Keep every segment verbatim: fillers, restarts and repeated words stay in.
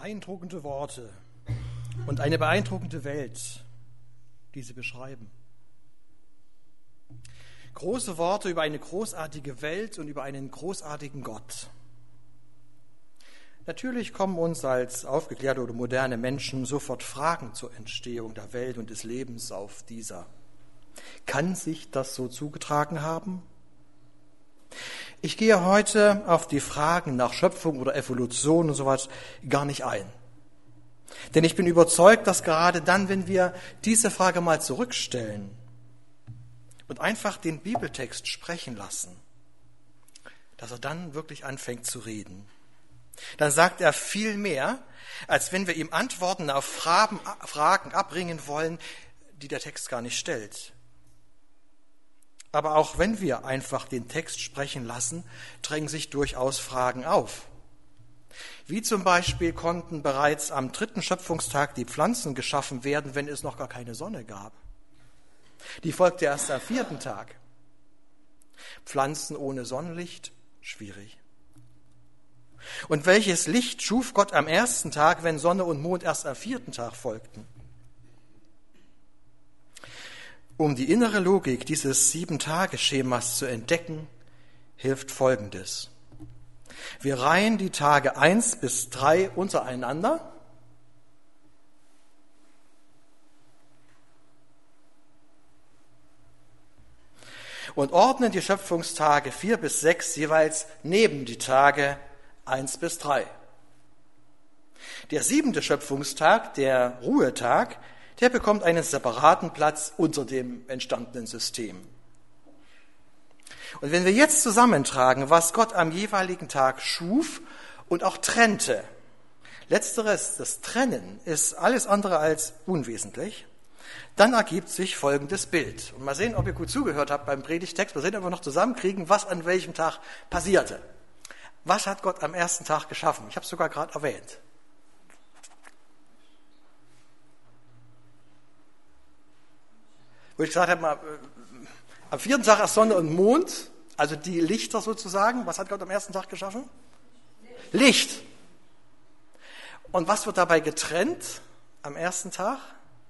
Beeindruckende Worte und eine beeindruckende Welt, die sie beschreiben. Große Worte über eine großartige Welt und über einen großartigen Gott. Natürlich kommen uns als aufgeklärte oder moderne Menschen sofort Fragen zur Entstehung der Welt und des Lebens auf dieser. Kann sich das so zugetragen haben? Ich gehe heute auf die Fragen nach Schöpfung oder Evolution und sowas gar nicht ein. Denn ich bin überzeugt, dass gerade dann, wenn wir diese Frage mal zurückstellen und einfach den Bibeltext sprechen lassen, dass er dann wirklich anfängt zu reden. Dann sagt er viel mehr, als wenn wir ihm Antworten auf Fragen, Fragen abbringen wollen, die der Text gar nicht stellt. Aber auch wenn wir einfach den Text sprechen lassen, drängen sich durchaus Fragen auf. Wie zum Beispiel konnten bereits am dritten Schöpfungstag die Pflanzen geschaffen werden, wenn es noch gar keine Sonne gab? Die folgte erst am vierten Tag. Pflanzen ohne Sonnenlicht? Schwierig. Und welches Licht schuf Gott am ersten Tag, wenn Sonne und Mond erst am vierten Tag folgten? Um die innere Logik dieses Sieben-Tage-Schemas zu entdecken, hilft Folgendes. Wir reihen die Tage eins bis drei untereinander und ordnen die Schöpfungstage vier bis sechs jeweils neben die Tage eins bis drei. Der siebente Schöpfungstag, der Ruhetag, der bekommt einen separaten Platz unter dem entstandenen System. Und wenn wir jetzt zusammentragen, was Gott am jeweiligen Tag schuf und auch trennte, letzteres, das Trennen, ist alles andere als unwesentlich, dann ergibt sich folgendes Bild. Und mal sehen, ob ihr gut zugehört habt beim Predigtext, mal sehen, ob wir noch zusammenkriegen, was an welchem Tag passierte. Was hat Gott am ersten Tag geschaffen? Ich habe es sogar gerade erwähnt. Wo ich gesagt habe, am vierten Tag ist Sonne und Mond, also die Lichter sozusagen. Was hat Gott am ersten Tag geschaffen? Licht. Licht. Und was wird dabei getrennt am ersten Tag?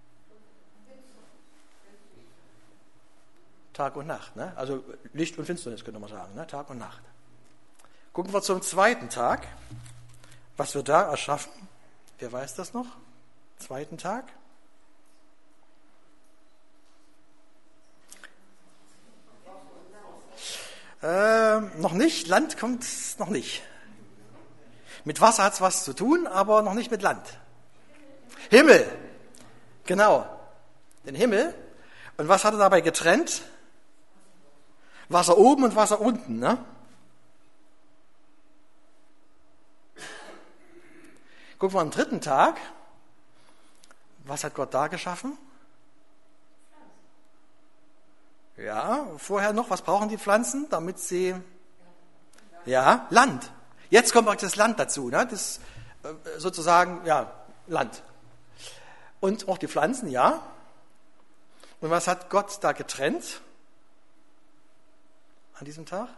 Tag und Nacht. Ne? Also Licht und Finsternis könnte man sagen, ne? Tag und Nacht. Gucken wir zum zweiten Tag, was wir da erschaffen. Wer weiß das noch? Zweiten Tag. Äh, noch nicht, Land kommt noch nicht. Mit Wasser hat es was zu tun, aber noch nicht mit Land. Himmel, genau, den Himmel. Und was hat er dabei getrennt? Wasser oben und Wasser unten, ne? Gucken wir am dritten Tag. Was hat Gott da geschaffen? Ja, vorher noch, was brauchen die Pflanzen, damit sie, ja, Land. Jetzt kommt praktisch das Land dazu, ne? Das sozusagen, ja, Land. Und auch die Pflanzen, ja. Und was hat Gott da getrennt an diesem Tag?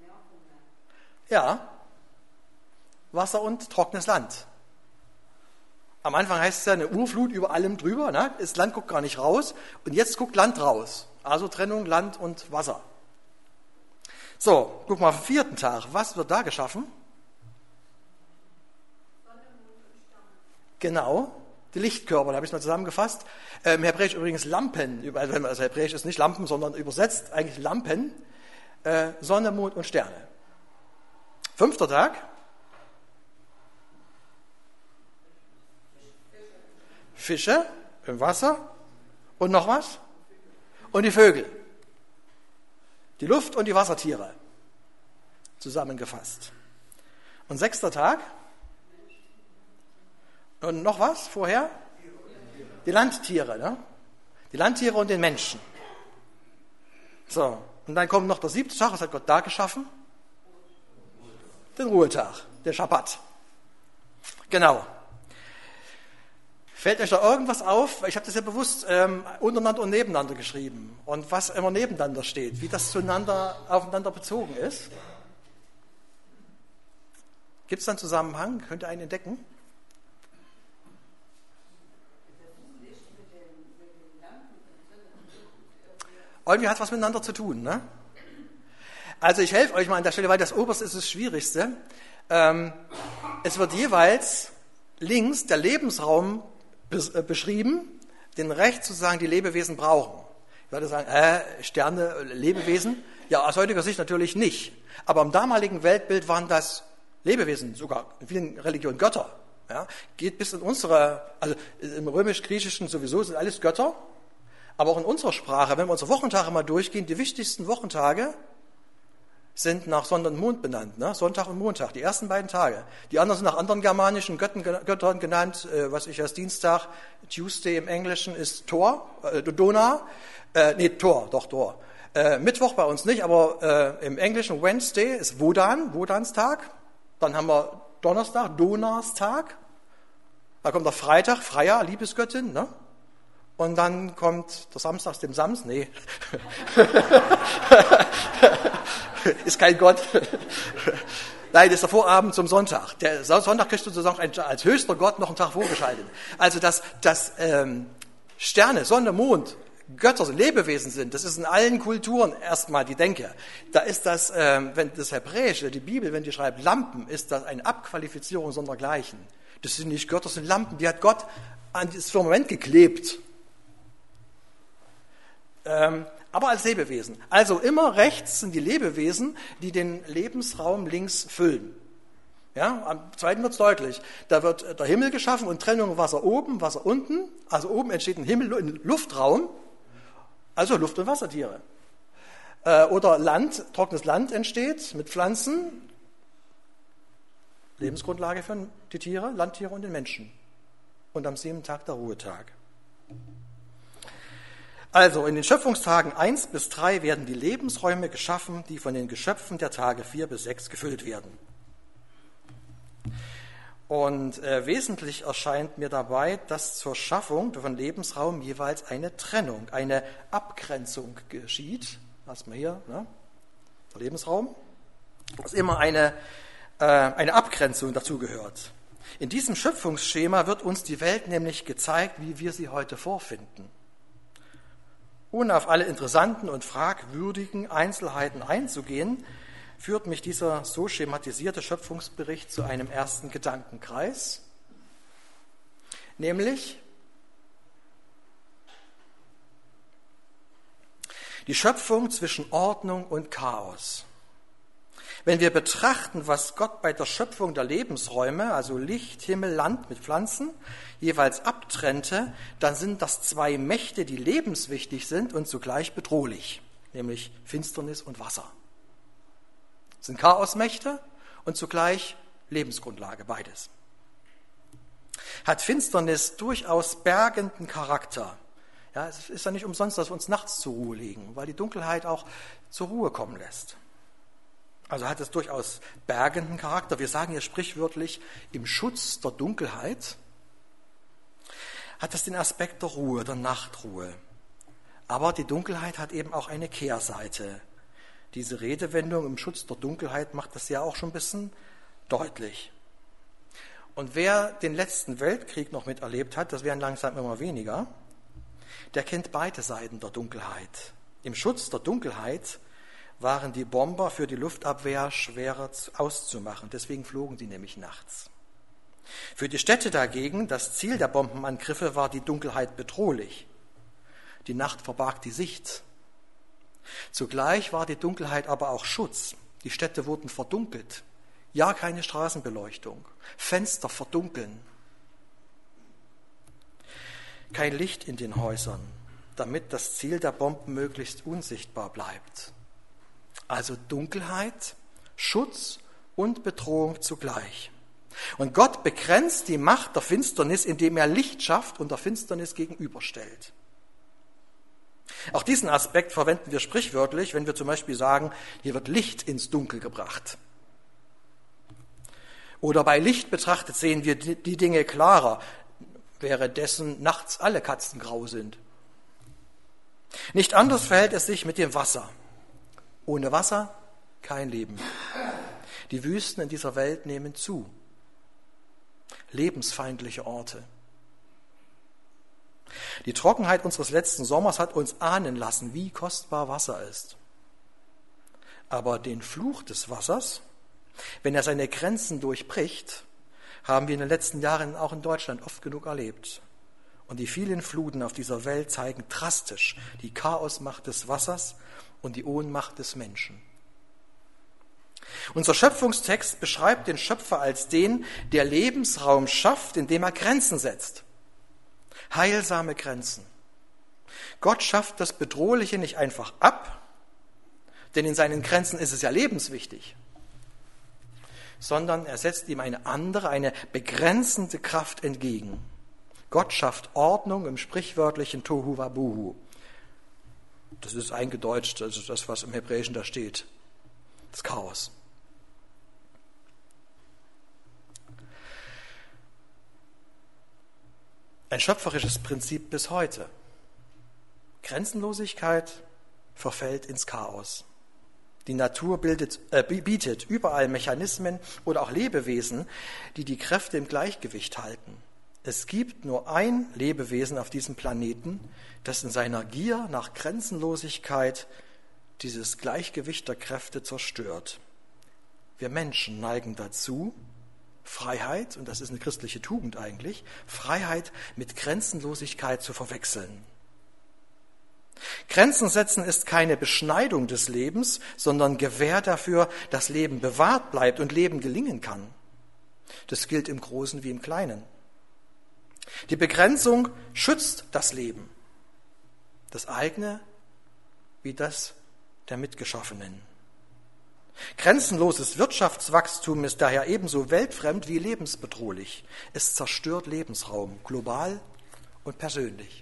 Ja, Wasser und trockenes Land. Am Anfang heißt es ja eine Urflut über allem drüber, ne? Das Land guckt gar nicht raus und jetzt guckt Land raus. Also Trennung Land und Wasser. So, guck mal auf den vierten Tag. Was wird da geschaffen? Genau, die Lichtkörper, da habe ich es mal zusammengefasst. Äh, Im Hebräisch übrigens Lampen, also Hebräisch ist nicht Lampen, sondern übersetzt eigentlich Lampen. Äh, Sonne, Mond und Sterne. Fünfter Tag. Fische im Wasser und noch was? Und die Vögel. Die Luft und die Wassertiere. Zusammengefasst. Und sechster Tag. Und noch was vorher? Die Landtiere, ne? Die Landtiere und den Menschen. So, und dann kommt noch der siebte Tag. Was hat Gott da geschaffen? Den Ruhetag, den Schabbat. Genau. Fällt euch da irgendwas auf? Ich habe das ja bewusst ähm, untereinander und nebeneinander geschrieben. Und was immer nebeneinander steht, wie das zueinander, aufeinander bezogen ist. Gibt es da einen Zusammenhang? Könnt ihr einen entdecken? Irgendwie hat es was miteinander zu tun, ne? Also ich helfe euch mal an der Stelle, weil das Oberste ist das Schwierigste. Ähm, es wird jeweils links der Lebensraum bes- äh, beschrieben, den rechts sozusagen die Lebewesen brauchen. Ich würde sagen, äh, Sterne, Lebewesen? Ja, aus heutiger Sicht natürlich nicht. Aber im damaligen Weltbild waren das Lebewesen, sogar in vielen Religionen Götter. Ja, geht bis in unsere, also im römisch-griechischen sowieso sind alles Götter, aber auch in unserer Sprache, wenn wir unsere Wochentage mal durchgehen, die wichtigsten Wochentage sind nach Sonntag und Mond benannt, ne? Sonntag und Montag, die ersten beiden Tage. Die anderen sind nach anderen germanischen Göttern, Göttern genannt, äh, was ich als Dienstag, Tuesday im Englischen ist Thor, äh, Dona, äh, nee, Thor, doch Thor. Äh, Mittwoch bei uns nicht, aber äh, im Englischen Wednesday ist Wodan, Wodanstag. Dann haben wir Donnerstag, Donnerstag. Dann kommt der Freitag, Freya, Liebesgöttin, ne? Und dann kommt der Samstag, dem Sams, nee. Ist kein Gott. Nein, das ist der Vorabend zum Sonntag. Der Sonntag kriegst du sozusagen als höchster Gott noch einen Tag vorgeschaltet. Also, dass, dass ähm, Sterne, Sonne, Mond, Götter sind, Lebewesen sind, das ist in allen Kulturen erstmal die Denke. Da ist das, ähm, wenn das Hebräische, die Bibel, wenn die schreibt Lampen, ist das eine Abqualifizierung sondergleichen. Das sind nicht Götter, das sind Lampen, die hat Gott an das Firmament geklebt. Ähm, aber als Lebewesen. Also immer rechts sind die Lebewesen, die den Lebensraum links füllen. Ja, am zweiten wird es deutlich. Da wird der Himmel geschaffen und Trennung Wasser oben, Wasser unten. Also oben entsteht ein Himmel, ein Luftraum, also Luft- und Wassertiere. Äh, oder Land, trockenes Land entsteht mit Pflanzen. Lebensgrundlage für die Tiere, Landtiere und den Menschen. Und am siebten Tag der Ruhetag. Also in den Schöpfungstagen eins bis drei werden die Lebensräume geschaffen, die von den Geschöpfen der Tage vier bis sechs gefüllt werden. Und äh, wesentlich erscheint mir dabei, dass zur Schaffung von Lebensraum jeweils eine Trennung, eine Abgrenzung geschieht. Erstmal hier, ne? Der Lebensraum. Dass immer eine, äh, eine Abgrenzung dazugehört. In diesem Schöpfungsschema wird uns die Welt nämlich gezeigt, wie wir sie heute vorfinden. Ohne auf alle interessanten und fragwürdigen Einzelheiten einzugehen, führt mich dieser so schematisierte Schöpfungsbericht zu einem ersten Gedankenkreis, nämlich die Schöpfung zwischen Ordnung und Chaos. Wenn wir betrachten, was Gott bei der Schöpfung der Lebensräume, also Licht, Himmel, Land mit Pflanzen, jeweils abtrennte, dann sind das zwei Mächte, die lebenswichtig sind und zugleich bedrohlich, nämlich Finsternis und Wasser. Das sind Chaosmächte und zugleich Lebensgrundlage, beides. Hat Finsternis durchaus bergenden Charakter. Ja, es ist ja nicht umsonst, dass wir uns nachts zur Ruhe legen, weil die Dunkelheit auch zur Ruhe kommen lässt. Also hat es durchaus bergenden Charakter. Wir sagen hier sprichwörtlich, im Schutz der Dunkelheit hat es den Aspekt der Ruhe, der Nachtruhe. Aber die Dunkelheit hat eben auch eine Kehrseite. Diese Redewendung im Schutz der Dunkelheit macht das ja auch schon ein bisschen deutlich. Und wer den letzten Weltkrieg noch miterlebt hat, das werden langsam immer weniger, der kennt beide Seiten der Dunkelheit. Im Schutz der Dunkelheit waren die Bomber für die Luftabwehr schwerer auszumachen. Deswegen flogen die nämlich nachts. Für die Städte dagegen, das Ziel der Bombenangriffe, war die Dunkelheit bedrohlich. Die Nacht verbarg die Sicht. Zugleich war die Dunkelheit aber auch Schutz. Die Städte wurden verdunkelt. Ja, keine Straßenbeleuchtung. Fenster verdunkeln. Kein Licht in den Häusern, damit das Ziel der Bomben möglichst unsichtbar bleibt. Also Dunkelheit, Schutz und Bedrohung zugleich. Und Gott begrenzt die Macht der Finsternis, indem er Licht schafft und der Finsternis gegenüberstellt. Auch diesen Aspekt verwenden wir sprichwörtlich, wenn wir zum Beispiel sagen, hier wird Licht ins Dunkel gebracht. Oder bei Licht betrachtet sehen wir die Dinge klarer, währenddessen nachts alle Katzen grau sind. Nicht anders verhält es sich mit dem Wasser. Ohne Wasser kein Leben. Die Wüsten in dieser Welt nehmen zu. Lebensfeindliche Orte. Die Trockenheit unseres letzten Sommers hat uns ahnen lassen, wie kostbar Wasser ist. Aber den Fluch des Wassers, wenn er seine Grenzen durchbricht, haben wir in den letzten Jahren auch in Deutschland oft genug erlebt. Und die vielen Fluten auf dieser Welt zeigen drastisch die Chaosmacht des Wassers und die Ohnmacht des Menschen. Unser Schöpfungstext beschreibt den Schöpfer als den, der Lebensraum schafft, indem er Grenzen setzt. Heilsame Grenzen. Gott schafft das Bedrohliche nicht einfach ab, denn in seinen Grenzen ist es ja lebenswichtig, sondern er setzt ihm eine andere, eine begrenzende Kraft entgegen. Gott schafft Ordnung im sprichwörtlichen Tohu Wabohu. Das ist eingedeutscht, also das, was im Hebräischen da steht. Das Chaos. Ein schöpferisches Prinzip bis heute. Grenzenlosigkeit verfällt ins Chaos. Die Natur bildet, äh, bietet überall Mechanismen oder auch Lebewesen, die die Kräfte im Gleichgewicht halten. Es gibt nur ein Lebewesen auf diesem Planeten, das in seiner Gier nach Grenzenlosigkeit dieses Gleichgewicht der Kräfte zerstört. Wir Menschen neigen dazu, Freiheit, und das ist eine christliche Tugend eigentlich, Freiheit mit Grenzenlosigkeit zu verwechseln. Grenzen setzen ist keine Beschneidung des Lebens, sondern Gewähr dafür, dass Leben bewahrt bleibt und Leben gelingen kann. Das gilt im Großen wie im Kleinen. Die Begrenzung schützt das Leben, das eigene wie das der Mitgeschaffenen. Grenzenloses Wirtschaftswachstum ist daher ebenso weltfremd wie lebensbedrohlich. Es zerstört Lebensraum, global und persönlich.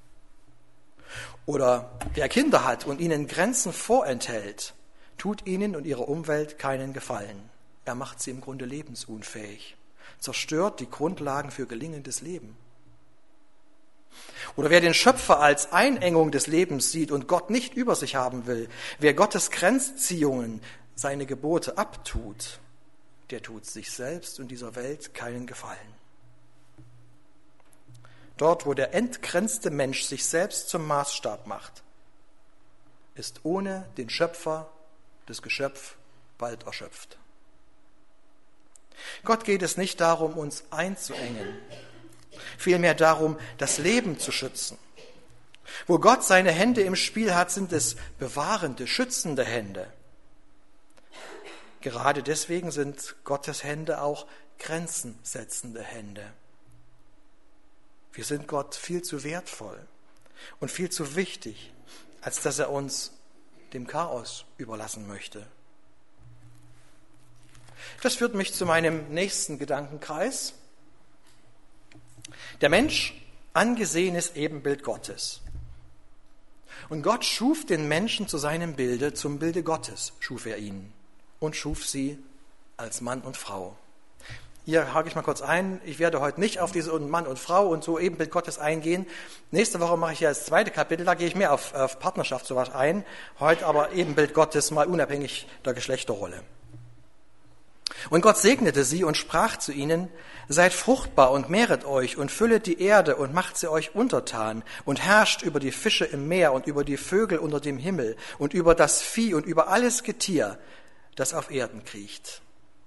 Oder wer Kinder hat und ihnen Grenzen vorenthält, tut ihnen und ihrer Umwelt keinen Gefallen. Er macht sie im Grunde lebensunfähig, zerstört die Grundlagen für gelingendes Leben. Oder wer den Schöpfer als Einengung des Lebens sieht und Gott nicht über sich haben will, wer Gottes Grenzziehungen, seine Gebote abtut, der tut sich selbst und dieser Welt keinen Gefallen. Dort, wo der entgrenzte Mensch sich selbst zum Maßstab macht, ist ohne den Schöpfer das Geschöpf bald erschöpft. Gott geht es nicht darum, uns einzuengen, vielmehr darum, das Leben zu schützen. Wo Gott seine Hände im Spiel hat, sind es bewahrende, schützende Hände. Gerade deswegen sind Gottes Hände auch grenzensetzende Hände. Wir sind Gott viel zu wertvoll und viel zu wichtig, als dass er uns dem Chaos überlassen möchte. Das führt mich zu meinem nächsten Gedankenkreis. Der Mensch, angesehenes Ebenbild Gottes. Und Gott schuf den Menschen zu seinem Bilde, zum Bilde Gottes schuf er ihn und schuf sie als Mann und Frau. Hier hake ich mal kurz ein. Ich werde heute nicht auf diese Mann und Frau und so Ebenbild Gottes eingehen. Nächste Woche mache ich ja das zweite Kapitel, da gehe ich mehr auf, auf Partnerschaft sowas ein. Heute aber Ebenbild Gottes, mal unabhängig der Geschlechterrolle. Und Gott segnete sie und sprach zu ihnen: Seid fruchtbar und mehret euch und füllet die Erde und macht sie euch untertan und herrscht über die Fische im Meer und über die Vögel unter dem Himmel und über das Vieh und über alles Getier, das auf Erden kriecht.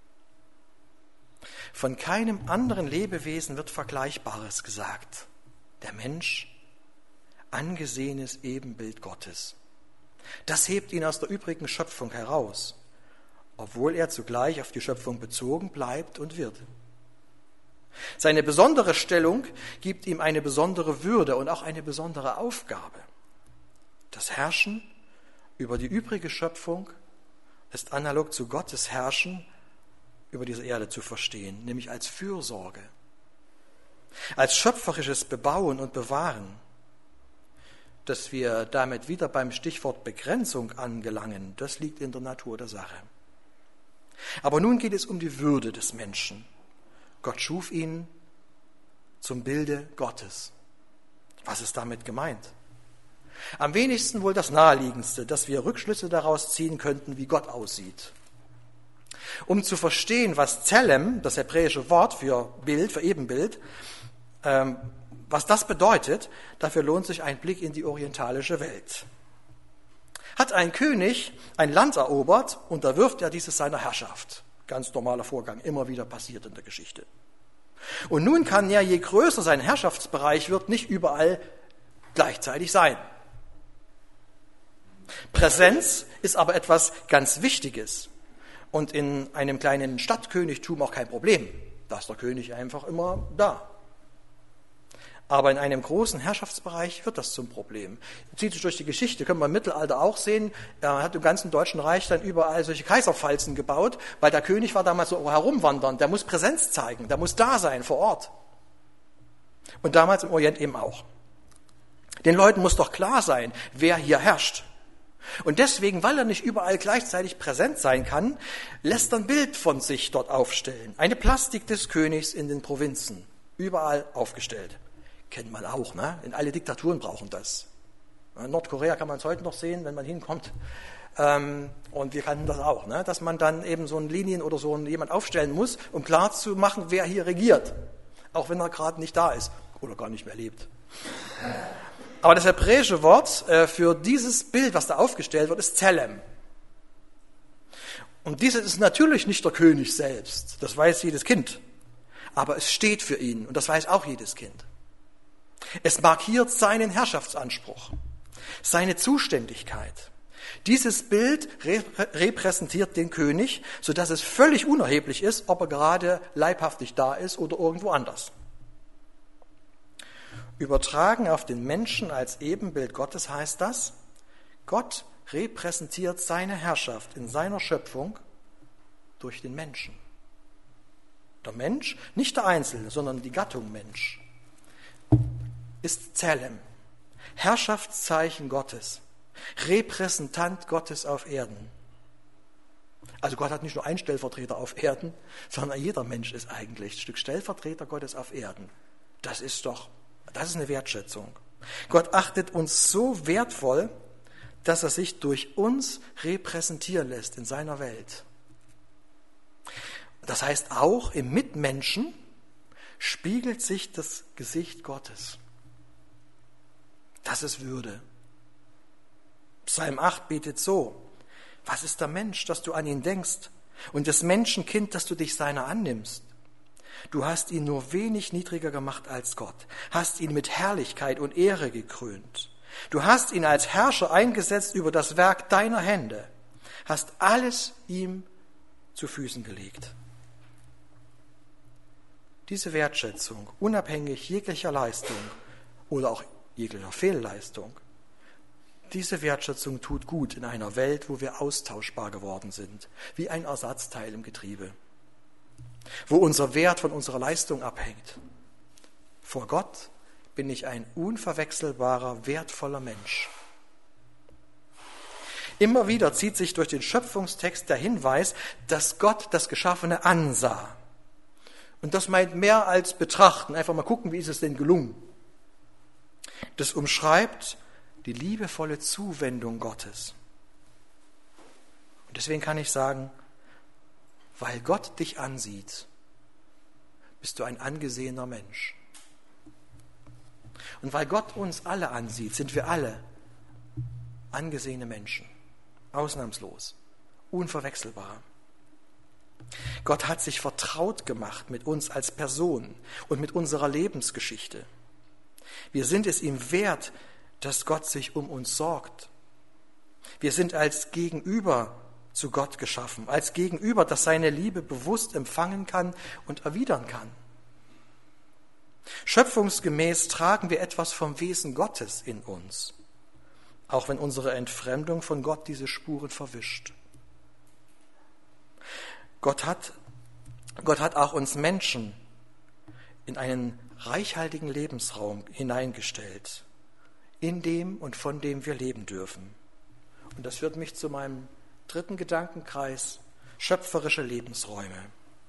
Von keinem anderen Lebewesen wird Vergleichbares gesagt. Der Mensch, angesehenes Ebenbild Gottes. Das hebt ihn aus der übrigen Schöpfung heraus, obwohl er zugleich auf die Schöpfung bezogen bleibt und wird. Seine besondere Stellung gibt ihm eine besondere Würde und auch eine besondere Aufgabe. Das Herrschen über die übrige Schöpfung ist analog zu Gottes Herrschen über diese Erde zu verstehen, nämlich als Fürsorge, als schöpferisches Bebauen und Bewahren. Dass wir damit wieder beim Stichwort Begrenzung angelangen, das liegt in der Natur der Sache. Aber nun geht es um die Würde des Menschen. Gott schuf ihn zum Bilde Gottes. Was ist damit gemeint? Am wenigsten wohl das Naheliegendste, dass wir Rückschlüsse daraus ziehen könnten, wie Gott aussieht. Um zu verstehen, was Tselem, das hebräische Wort für Bild, für Ebenbild, ähm, Was das bedeutet, dafür lohnt sich ein Blick in die orientalische Welt. Hat ein König ein Land erobert, unterwirft er dieses seiner Herrschaft. Ganz normaler Vorgang, immer wieder passiert in der Geschichte. Und nun kann er, je größer sein Herrschaftsbereich wird, nicht überall gleichzeitig sein. Präsenz ist aber etwas ganz Wichtiges und in einem kleinen Stadtkönigtum auch kein Problem. Da ist der König einfach immer da. Aber in einem großen Herrschaftsbereich wird das zum Problem. Zieht sich durch die Geschichte, können wir im Mittelalter auch sehen. Er hat im ganzen Deutschen Reich dann überall solche Kaiserpfalzen gebaut, weil der König war damals so herumwandern. Der muss Präsenz zeigen, der muss da sein vor Ort. Und damals im Orient eben auch. Den Leuten muss doch klar sein, wer hier herrscht. Und deswegen, weil er nicht überall gleichzeitig präsent sein kann, lässt er ein Bild von sich dort aufstellen. Eine Plastik des Königs in den Provinzen, überall aufgestellt. Kennt man auch, ne? In alle Diktaturen brauchen das. In Nordkorea kann man es heute noch sehen, wenn man hinkommt. Ähm, und wir kannten das auch, ne? Dass man dann eben so einen Linien oder so einen, jemand aufstellen muss, um klar zu machen, wer hier regiert. Auch wenn er gerade nicht da ist oder gar nicht mehr lebt. Aber das hebräische Wort äh, für dieses Bild, was da aufgestellt wird, ist Zelem. Und dieses ist natürlich nicht der König selbst. Das weiß jedes Kind. Aber es steht für ihn und das weiß auch jedes Kind. Es markiert seinen Herrschaftsanspruch, seine Zuständigkeit. Dieses Bild repräsentiert den König, sodass es völlig unerheblich ist, ob er gerade leibhaftig da ist oder irgendwo anders. Übertragen auf den Menschen als Ebenbild Gottes heißt das, Gott repräsentiert seine Herrschaft in seiner Schöpfung durch den Menschen. Der Mensch, nicht der Einzelne, sondern die Gattung Mensch, ist Zelem, Herrschaftszeichen Gottes, Repräsentant Gottes auf Erden. Also Gott hat nicht nur einen Stellvertreter auf Erden, sondern jeder Mensch ist eigentlich ein Stück Stellvertreter Gottes auf Erden. Das ist doch, das ist eine Wertschätzung. Gott achtet uns so wertvoll, dass er sich durch uns repräsentieren lässt in seiner Welt. Das heißt, auch im Mitmenschen spiegelt sich das Gesicht Gottes. Das ist Würde. Psalm acht betet so: Was ist der Mensch, dass du an ihn denkst, und des Menschen Kind, dass du dich seiner annimmst? Du hast ihn nur wenig niedriger gemacht als Gott, hast ihn mit Herrlichkeit und Ehre gekrönt. Du hast ihn als Herrscher eingesetzt über das Werk deiner Hände, hast alles ihm zu Füßen gelegt. Diese Wertschätzung, unabhängig jeglicher Leistung oder auch jeglicher Fehlleistung, diese Wertschätzung tut gut in einer Welt, wo wir austauschbar geworden sind, wie ein Ersatzteil im Getriebe, wo unser Wert von unserer Leistung abhängt. Vor Gott bin ich ein unverwechselbarer, wertvoller Mensch. Immer wieder zieht sich durch den Schöpfungstext der Hinweis, dass Gott das Geschaffene ansah. Und das meint mehr als betrachten, einfach mal gucken, wie ist es denn gelungen. Das umschreibt die liebevolle Zuwendung Gottes. Und deswegen kann ich sagen, weil Gott dich ansieht, bist du ein angesehener Mensch. Und weil Gott uns alle ansieht, sind wir alle angesehene Menschen, ausnahmslos, unverwechselbar. Gott hat sich vertraut gemacht mit uns als Person und mit unserer Lebensgeschichte. Wir sind es ihm wert, dass Gott sich um uns sorgt. Wir sind als Gegenüber zu Gott geschaffen, als Gegenüber, das seine Liebe bewusst empfangen kann und erwidern kann. Schöpfungsgemäß tragen wir etwas vom Wesen Gottes in uns, auch wenn unsere Entfremdung von Gott diese Spuren verwischt. Gott hat, Gott hat auch uns Menschen in einen reichhaltigen Lebensraum hineingestellt, in dem und von dem wir leben dürfen. Und das führt mich zu meinem dritten Gedankenkreis: schöpferische Lebensräume.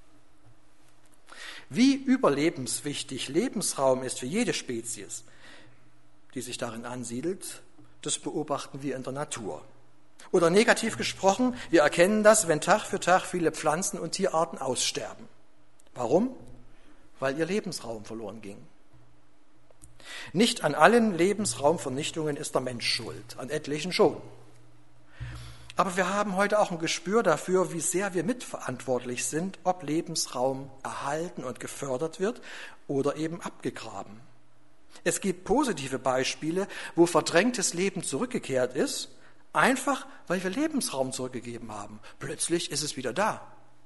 Wie überlebenswichtig Lebensraum ist für jede Spezies, die sich darin ansiedelt, das beobachten wir in der Natur. Oder negativ gesprochen, wir erkennen das, wenn Tag für Tag viele Pflanzen- und Tierarten aussterben. Warum? Weil ihr Lebensraum verloren ging. Nicht an allen Lebensraumvernichtungen ist der Mensch schuld, an etlichen schon. Aber wir haben heute auch ein Gespür dafür, wie sehr wir mitverantwortlich sind, ob Lebensraum erhalten und gefördert wird oder eben abgegraben. Es gibt positive Beispiele, wo verdrängtes Leben zurückgekehrt ist, einfach weil wir Lebensraum zurückgegeben haben. Plötzlich ist es wieder da.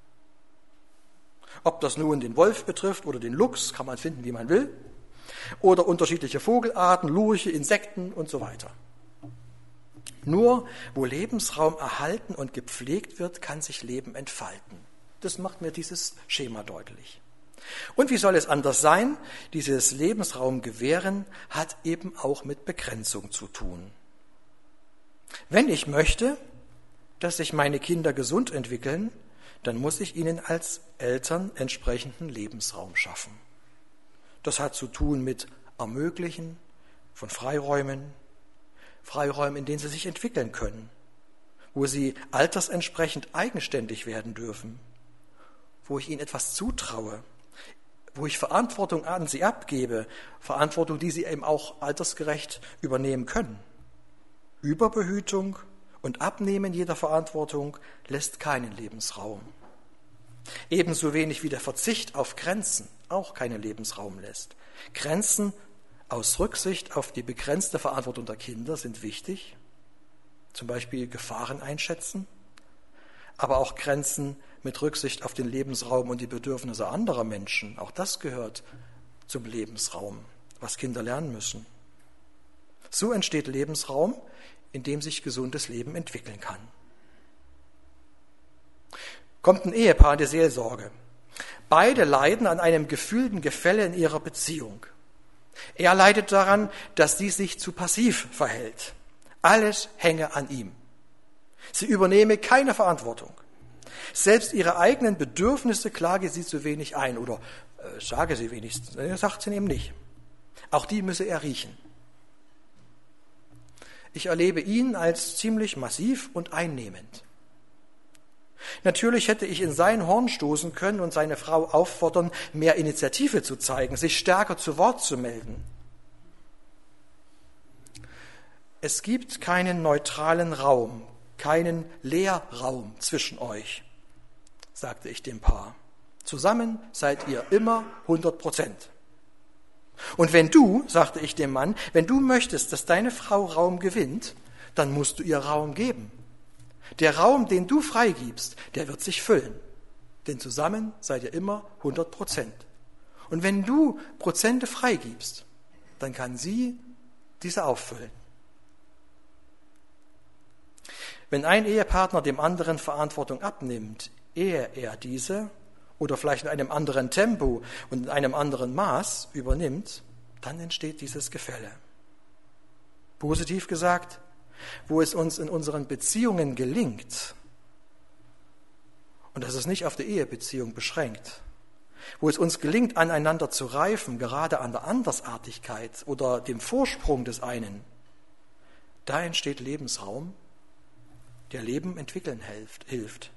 Ob das nun den Wolf betrifft oder den Luchs, kann man finden, wie man will, oder unterschiedliche Vogelarten, Lurche, Insekten und so weiter. Nur wo Lebensraum erhalten und gepflegt wird, kann sich Leben entfalten. Das macht mir dieses Schema deutlich. Und wie soll es anders sein? Dieses Lebensraum gewähren hat eben auch mit Begrenzung zu tun. Wenn ich möchte, dass sich meine Kinder gesund entwickeln, dann muss ich ihnen als Eltern entsprechenden Lebensraum schaffen. Das hat zu tun mit Ermöglichen von Freiräumen, Freiräumen, in denen sie sich entwickeln können, wo sie altersentsprechend eigenständig werden dürfen, wo ich ihnen etwas zutraue, wo ich Verantwortung an sie abgebe, Verantwortung, die sie eben auch altersgerecht übernehmen können. Überbehütung und Abnehmen jeder Verantwortung lässt keinen Lebensraum. Ebenso wenig wie der Verzicht auf Grenzen auch keinen Lebensraum lässt. Grenzen aus Rücksicht auf die begrenzte Verantwortung der Kinder sind wichtig, zum Beispiel Gefahren einschätzen, aber auch Grenzen mit Rücksicht auf den Lebensraum und die Bedürfnisse anderer Menschen. Auch das gehört zum Lebensraum, was Kinder lernen müssen. So entsteht Lebensraum, in dem sich gesundes Leben entwickeln kann. Kommt ein Ehepaar in die Seelsorge. Beide leiden an einem gefühlten Gefälle in ihrer Beziehung. Er leidet daran, dass sie sich zu passiv verhält. Alles hänge an ihm. Sie übernehme keine Verantwortung. Selbst ihre eigenen Bedürfnisse klage sie zu wenig ein oder äh, sage sie wenigstens. Er sagt sie eben nicht. Auch die müsse er riechen. Ich erlebe ihn als ziemlich massiv und einnehmend. Natürlich hätte ich in sein Horn stoßen können und seine Frau auffordern, mehr Initiative zu zeigen, sich stärker zu Wort zu melden. Es gibt keinen neutralen Raum, keinen Leerraum zwischen euch, sagte ich dem Paar. Zusammen seid ihr immer hundert Prozent. Und wenn du, sagte ich dem Mann, wenn du möchtest, dass deine Frau Raum gewinnt, dann musst du ihr Raum geben. Der Raum, den du freigibst, der wird sich füllen. Denn zusammen seid ihr immer hundert Prozent. Und wenn du Prozente freigibst, dann kann sie diese auffüllen. Wenn ein Ehepartner dem anderen Verantwortung abnimmt, ehe er diese oder vielleicht in einem anderen Tempo und in einem anderen Maß übernimmt, dann entsteht dieses Gefälle. Positiv gesagt, wo es uns in unseren Beziehungen gelingt, und das ist nicht auf die Ehebeziehung beschränkt, wo es uns gelingt, aneinander zu reifen, gerade an der Andersartigkeit oder dem Vorsprung des einen, da entsteht Lebensraum, der Leben entwickeln hilft.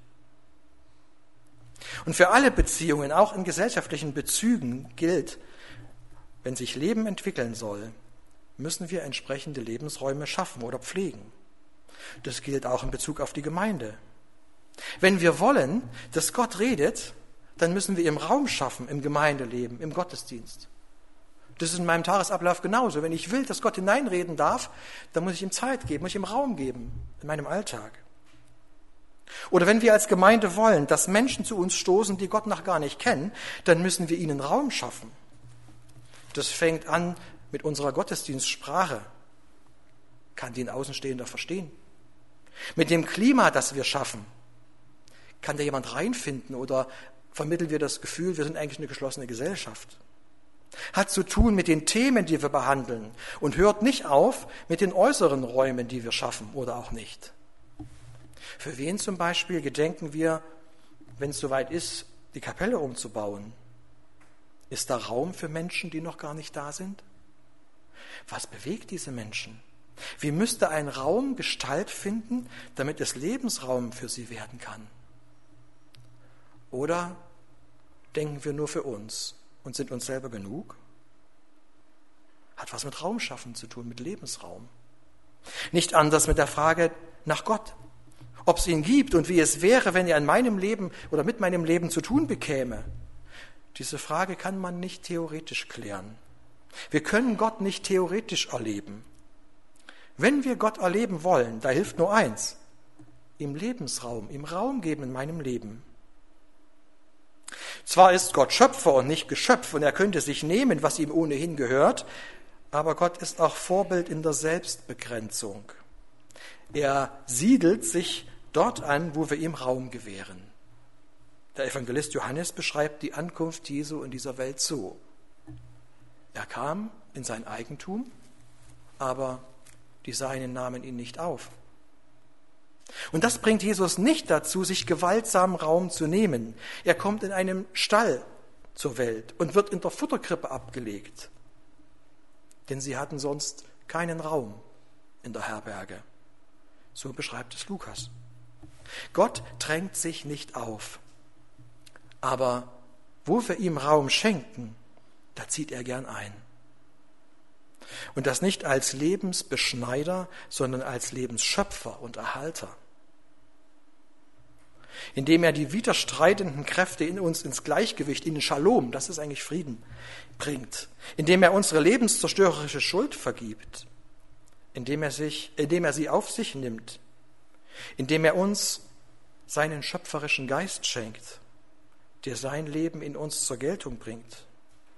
Und für alle Beziehungen, auch in gesellschaftlichen Bezügen, gilt, wenn sich Leben entwickeln soll, müssen wir entsprechende Lebensräume schaffen oder pflegen. Das gilt auch in Bezug auf die Gemeinde. Wenn wir wollen, dass Gott redet, dann müssen wir ihm Raum schaffen im Gemeindeleben, im Gottesdienst. Das ist in meinem Tagesablauf genauso. Wenn ich will, dass Gott hineinreden darf, dann muss ich ihm Zeit geben, muss ich ihm Raum geben in meinem Alltag. Oder wenn wir als Gemeinde wollen, dass Menschen zu uns stoßen, die Gott noch gar nicht kennen, dann müssen wir ihnen Raum schaffen. Das fängt an mit unserer Gottesdienstsprache. Kann die ein Außenstehender verstehen? Mit dem Klima, das wir schaffen. Kann da jemand reinfinden oder vermitteln wir das Gefühl, wir sind eigentlich eine geschlossene Gesellschaft? Hat zu tun mit den Themen, die wir behandeln und hört nicht auf mit den äußeren Räumen, die wir schaffen oder auch nicht. Für wen zum Beispiel gedenken wir, wenn es soweit ist, die Kapelle umzubauen? Ist da Raum für Menschen, die noch gar nicht da sind? Was bewegt diese Menschen? Wie müsste ein Raum Gestalt finden, damit es Lebensraum für sie werden kann? Oder denken wir nur für uns und sind uns selber genug? hat was mit Raumschaffen zu tun, mit Lebensraum. Nicht anders mit der Frage nach Gott, ob es ihn gibt und wie es wäre, wenn er in meinem Leben oder mit meinem Leben zu tun bekäme. Diese Frage kann man nicht theoretisch klären. Wir können Gott nicht theoretisch erleben. Wenn wir Gott erleben wollen, da hilft nur eins: im Lebensraum, im Raum geben in meinem Leben. Zwar ist Gott Schöpfer und nicht Geschöpf und er könnte sich nehmen, was ihm ohnehin gehört, aber Gott ist auch Vorbild in der Selbstbegrenzung. Er siedelt sich dort an, wo wir ihm Raum gewähren. Der Evangelist Johannes beschreibt die Ankunft Jesu in dieser Welt so: Er kam in sein Eigentum, aber die Seinen nahmen ihn nicht auf. Und das bringt Jesus nicht dazu, sich gewaltsam Raum zu nehmen. Er kommt in einem Stall zur Welt und wird in der Futterkrippe abgelegt. Denn sie hatten sonst keinen Raum in der Herberge. So beschreibt es Lukas. Gott drängt sich nicht auf. Aber wo wir ihm Raum schenken, da zieht er gern ein. Und das nicht als Lebensbeschneider, sondern als Lebensschöpfer und Erhalter. Indem er die widerstreitenden Kräfte in uns ins Gleichgewicht, in den Shalom, das ist eigentlich Frieden, bringt. Indem er unsere lebenszerstörerische Schuld vergibt. Indem er, sich, indem er sie auf sich nimmt. Indem er uns seinen schöpferischen Geist schenkt, der sein Leben in uns zur Geltung bringt.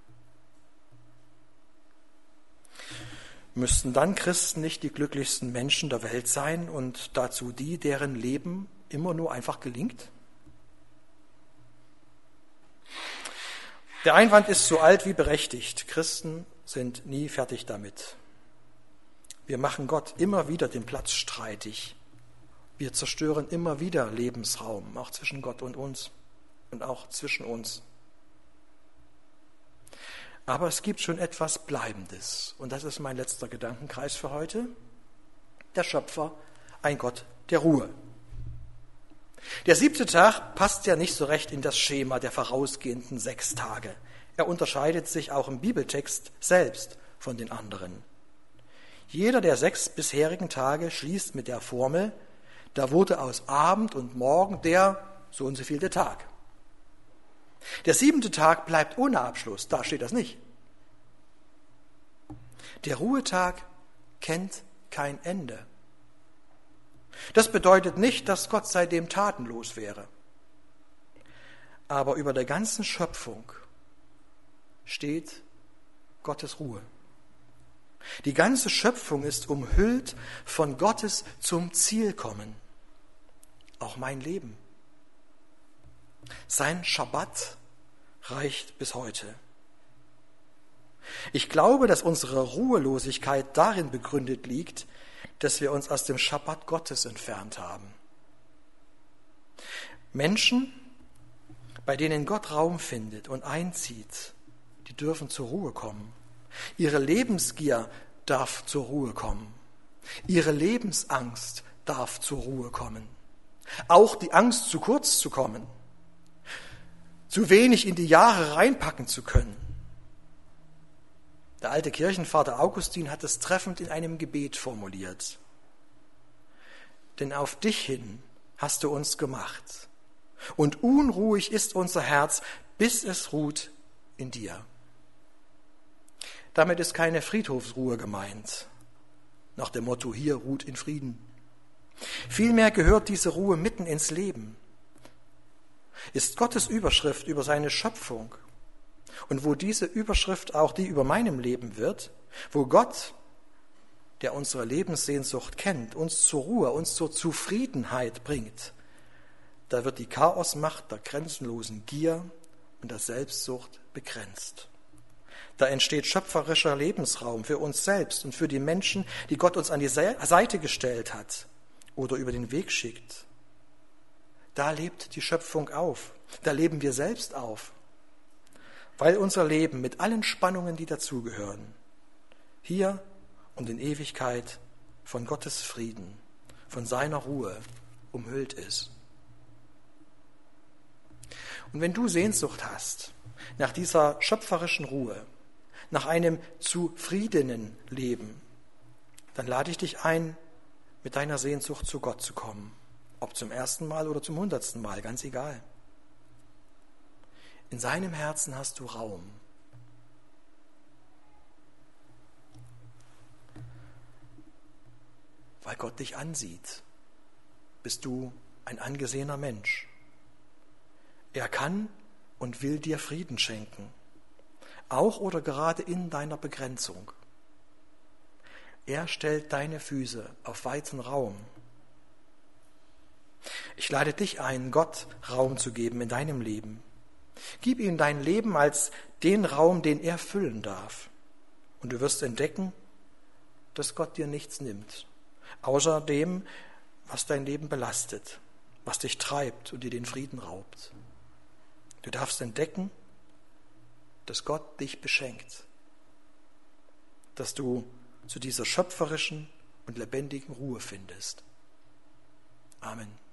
Müssten dann Christen nicht die glücklichsten Menschen der Welt sein und dazu die, deren Leben immer nur einfach gelingt? Der Einwand ist so alt wie berechtigt. Christen sind nie fertig damit. Wir machen Gott immer wieder den Platz streitig. Wir zerstören immer wieder Lebensraum, auch zwischen Gott und uns und auch zwischen uns. Aber es gibt schon etwas Bleibendes. Und das ist mein letzter Gedankenkreis für heute. Der Schöpfer, ein Gott der Ruhe. Der siebte Tag passt ja nicht so recht in das Schema der vorausgehenden sechs Tage. Er unterscheidet sich auch im Bibeltext selbst von den anderen. Jeder der sechs bisherigen Tage schließt mit der Formel: Da wurde aus Abend und Morgen der so und so vielte Tag. Der siebente Tag bleibt ohne Abschluss, da steht das nicht. Der Ruhetag kennt kein Ende. Das bedeutet nicht, dass Gott seitdem tatenlos wäre. Aber über der ganzen Schöpfung steht Gottes Ruhe. Die ganze Schöpfung ist umhüllt von Gottes zum Ziel kommen. Auch mein Leben. Sein Schabbat reicht bis heute. Ich glaube, dass unsere Ruhelosigkeit darin begründet liegt, dass wir uns aus dem Schabbat Gottes entfernt haben. Menschen, bei denen Gott Raum findet und einzieht, die dürfen zur Ruhe kommen. Ihre Lebensgier darf zur Ruhe kommen. Ihre Lebensangst darf zur Ruhe kommen. Auch die Angst, zu kurz zu kommen, zu wenig in die Jahre reinpacken zu können. Der alte Kirchenvater Augustin hat es treffend in einem Gebet formuliert. Denn auf dich hin hast du uns gemacht, und unruhig ist unser Herz, bis es ruht in dir. Damit ist keine Friedhofsruhe gemeint, nach dem Motto, hier ruht in Frieden. Vielmehr gehört diese Ruhe mitten ins Leben, ist Gottes Überschrift über seine Schöpfung. Und wo diese Überschrift auch die über meinem Leben wird, wo Gott, der unsere Lebenssehnsucht kennt, uns zur Ruhe, uns zur Zufriedenheit bringt, da wird die Chaosmacht der grenzenlosen Gier und der Selbstsucht begrenzt. Da entsteht schöpferischer Lebensraum für uns selbst und für die Menschen, die Gott uns an die Seite gestellt hat oder über den Weg schickt. Da lebt die Schöpfung auf, da leben wir selbst auf. Weil unser Leben mit allen Spannungen, die dazugehören, hier und in Ewigkeit von Gottes Frieden, von seiner Ruhe umhüllt ist. Und wenn du Sehnsucht hast nach dieser schöpferischen Ruhe, nach einem zufriedenen Leben, dann lade ich dich ein, mit deiner Sehnsucht zu Gott zu kommen. Ob zum ersten Mal oder zum hundertsten Mal, ganz egal. In seinem Herzen hast du Raum. Weil Gott dich ansieht, bist du ein angesehener Mensch. Er kann und will dir Frieden schenken, auch oder gerade in deiner Begrenzung. Er stellt deine Füße auf weiten Raum. Ich lade dich ein, Gott Raum zu geben in deinem Leben. Gib ihm dein Leben als den Raum, den er füllen darf. Und du wirst entdecken, dass Gott dir nichts nimmt, außer dem, was dein Leben belastet, was dich treibt und dir den Frieden raubt. Du darfst entdecken, dass Gott dich beschenkt, dass du zu dieser schöpferischen und lebendigen Ruhe findest. Amen.